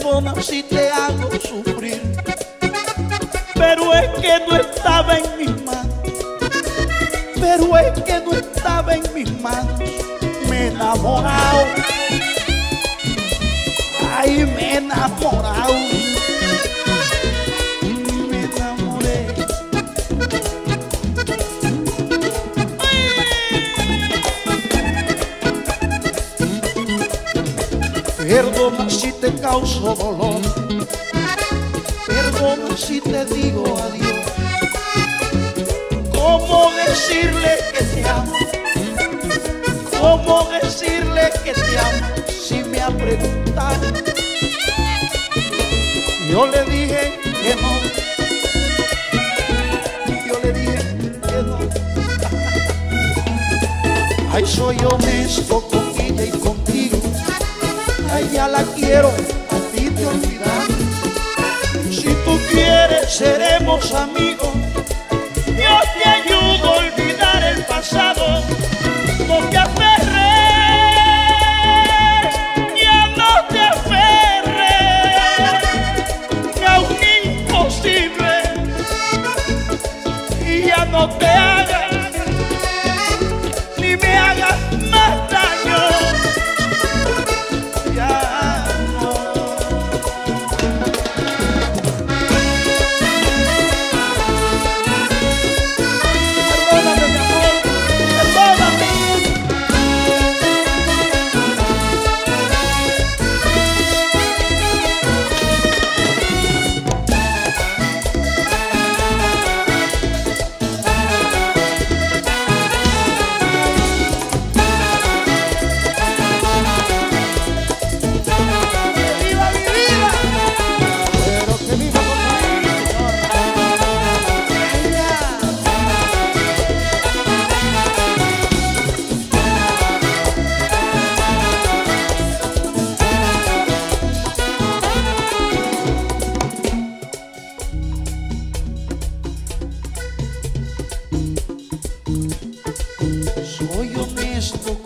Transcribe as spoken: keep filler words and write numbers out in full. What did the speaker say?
Perdona si te hago sufrir, pero es que no estaba en mis manos, pero es que no estaba en mis manos. Me he enamorado, ay, me he enamorado, me enamoré. Perdona si te causo dolor, perdona si te digo adiós. ¿Cómo decirle que te amo? ¿Cómo decirle que te amo si me ha preguntado? Yo le dije que no, yo le dije que no. Ay, soy honesto con ella y contigo. A ella la quiero, a ti te olvidar. Si tú quieres seremos amigos. Yo te ayudo a olvidar el pasado. No te aferres, ya no te aferres a un imposible y ya no te hagas ni me hagas más daño. Ya no. Perdóname, mi amor, perdóname. Soy honesto